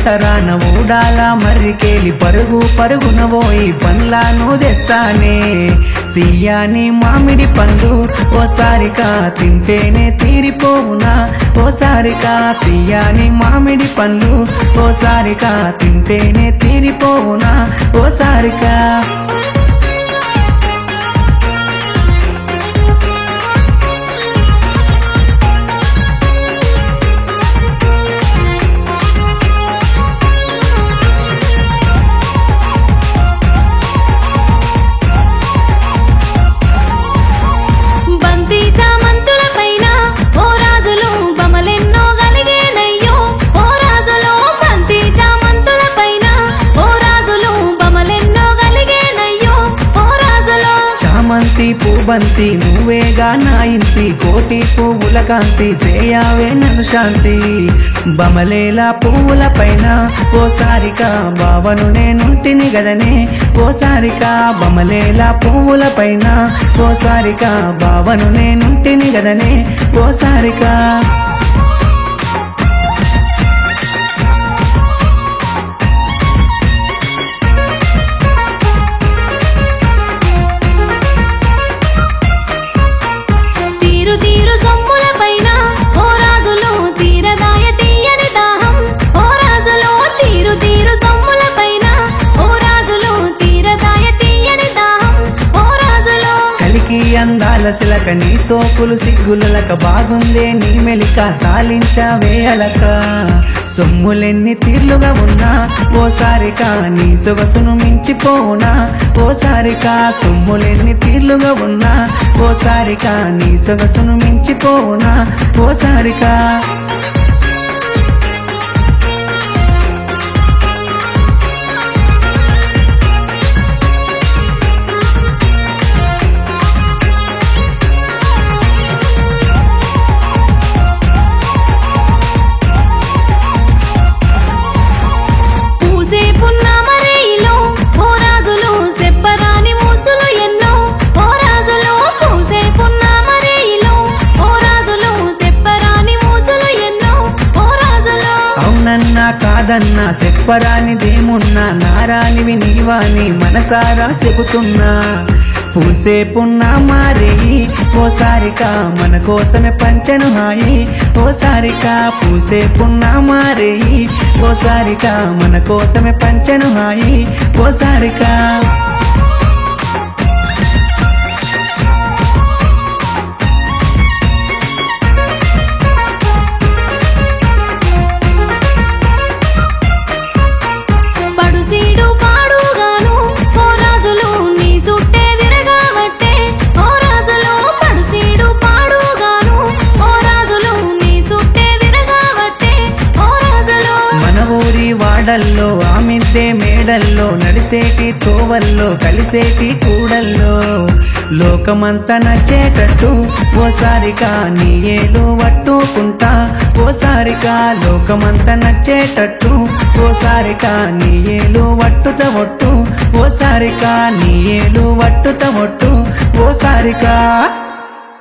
పుట్టరాన ఊడాల మర్రికేలి పరుగు పరుగున పోయి పండ్లను తెస్తానే తీయని మామిడి పండు ఓసారిగా తింటేనే తీరిపోవునా ఓసారిగా తీయని మామిడి పండ్లు ఓసారిగా తింటేనే తీరిపోవునా ఓసారిగా పూబంతి నువ్వేగా నా ఇంటి కోటి పువ్వుల కాంతి సేయావే నన్ను శాంతి బమలేలా పువ్వుల పైన ఓసారిగా బావను నేనుంటిని గదనే ఓసారిగా బమలేలా పువ్వుల పైన ఓసారిగా బావను నేనుంటిని గదనే ఓసారిగా అందాల సిలక నీ సోకులు సిగ్గులక బాగుందే నీ మెలిక సాలించావే అలక సొమ్ములెన్ని తీర్లుగా ఉన్నా ఓసారిగా నీ సొగసును మించిపోనా ఓసారిగా సొమ్ములెన్ని తీర్లుగా ఉన్నా ఓసారిగా నీ సొగసును మించిపోనా ఓసారిగా కాదన్నా చెప్పరానిదేమున్నా నారానివి నీవాని మనసారా చెబుతున్నా పూసేపున్నా మారేయి ఓసారిగా మన కోసమే పంచను హాయి ఓసారిగా పూసేపున్నా మారేయి ఓసారిగా మన కోసమే పంచను హాయి ఓసారిగా వాడల్లో ఆమిద్దే మేడల్లో నడిసేటి తోవల్లో కలిసేటి కూడల్లో లోకమంతా నచ్చేటట్టు ఓసారిగా నీ ఏలు పట్టుకుంటా ఓసారిగా లోకమంతా నచ్చేటట్టు ఓసారిగా నీ ఏలు వట్టుత ఒట్టు ఓసారిగా నీ ఏలు వట్టుత ఒట్టు ఓసారిగా